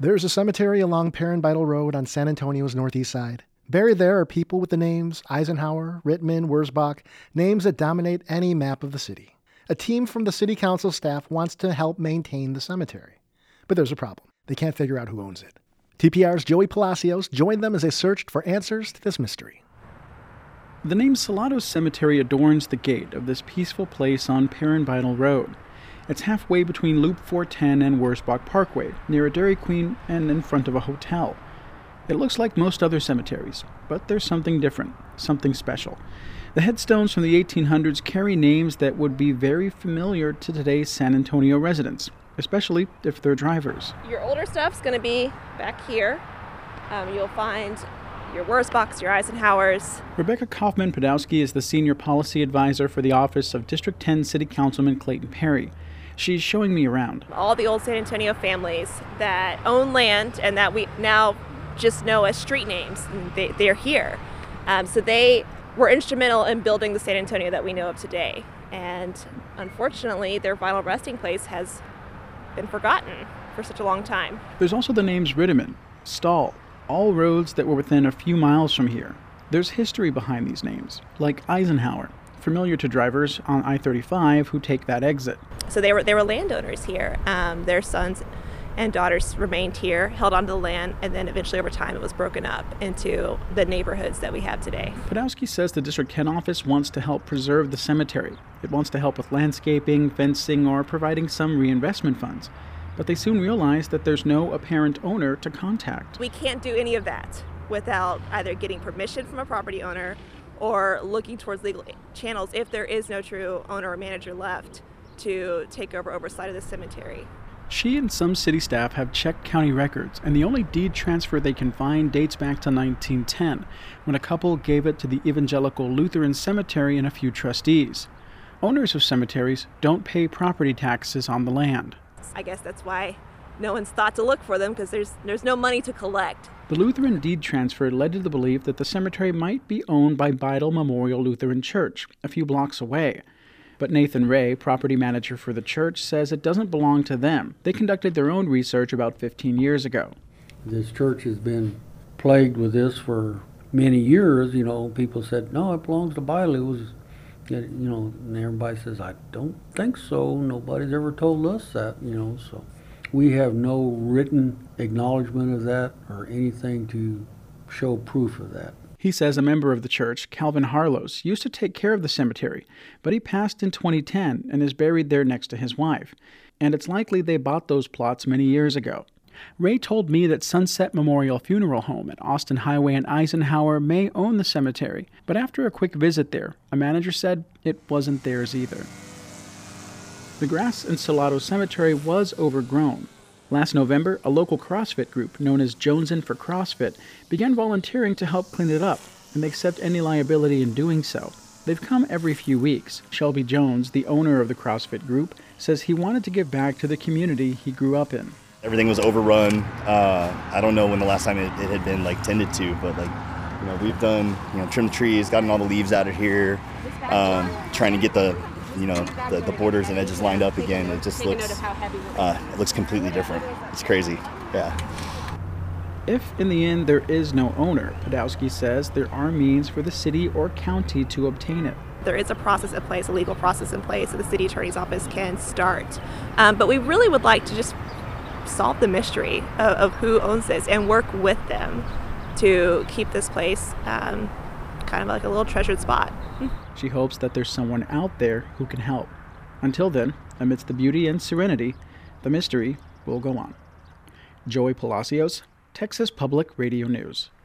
There's a cemetery along Perrin Beitel Road on San Antonio's northeast side. Buried there are people with the names Eisenhower, Rittman, Wurzbach, names that dominate any map of the city. A team from the city council staff wants to help maintain the cemetery. But there's a problem. They can't figure out who owns it. TPR's Joey Palacios joined them as they searched for answers to this mystery. The name Salado Cemetery adorns the gate of this peaceful place on Perrin Beitel Road. It's halfway between Loop 410 and Wurzbach Parkway, near a Dairy Queen and in front of a hotel. It looks like most other cemeteries, but there's something different, something special. The headstones from the 1800s carry names that would be very familiar to today's San Antonio residents, especially if they're drivers. Your older stuff's going to be back here. You'll find your Wurzbachs, your Eisenhowers. Rebecca Kaufman-Podowski is the senior policy advisor for the office of District 10 City Councilman Clayton Perry. She's showing me around. All the old San Antonio families that own land and that we now just know as street names, they're here. So they were instrumental in building the San Antonio that we know of today. And unfortunately, their final resting place has been forgotten for such a long time. There's also the names Rittiman, Stahl, all roads that were within a few miles from here. There's history behind these names, like Eisenhower, familiar to drivers on I-35 who take that exit. So they were landowners here. Their sons and daughters remained here, held onto the land, and then eventually over time it was broken up into the neighborhoods that we have today. Podowski says the District 10 office wants to help preserve the cemetery. It wants to help with landscaping, fencing, or providing some reinvestment funds. But they soon realized that there's no apparent owner to contact. We can't do any of that without either getting permission from a property owner or looking towards legal channels if there is no true owner or manager left to take over oversight of the cemetery. She and some city staff have checked county records, and the only deed transfer they can find dates back to 1910, when a couple gave it to the Evangelical Lutheran Cemetery and a few trustees. Owners of cemeteries don't pay property taxes on the land. I guess that's why no one's thought to look for them, because there's no money to collect. The Lutheran deed transfer led to the belief that the cemetery might be owned by Beitel Memorial Lutheran Church, a few blocks away. But Nathan Ray, property manager for the church, says it doesn't belong to them. They conducted their own research about 15 years ago. This church has been plagued with this for many years. People said, no, it belongs to Beitel. It was, and everybody says, I don't think so. Nobody's ever told us that, so we have no written acknowledgement of that or anything to show proof of that. He says a member of the church, Calvin Harlows, used to take care of the cemetery, but he passed in 2010 and is buried there next to his wife. And it's likely they bought those plots many years ago. Ray told me that Sunset Memorial Funeral Home at Austin Highway and Eisenhower may own the cemetery, but after a quick visit there, a manager said it wasn't theirs either. The grass in Salado Cemetery was overgrown. Last November, a local CrossFit group known as Jonesin for CrossFit began volunteering to help clean it up, and they accept any liability in doing so. They've come every few weeks. Shelby Jones, the owner of the CrossFit group, says he wanted to give back to the community he grew up in. Everything was overrun. I don't know when the last time it had been tended to, but we've done, trimmed trees, gotten all the leaves out of here, trying to get the borders and edges lined up again. It just looks completely different. It's crazy. Yeah. If in the end there is no owner, Podowski says there are means for the city or county to obtain it. There is a process in place, a legal process in place that the city attorney's office can start. But we really would like to just solve the mystery of who owns this and work with them to keep this place kind of like a little treasured spot. She hopes that there's someone out there who can help. Until then, amidst the beauty and serenity, the mystery will go on. Joey Palacios, Texas Public Radio News.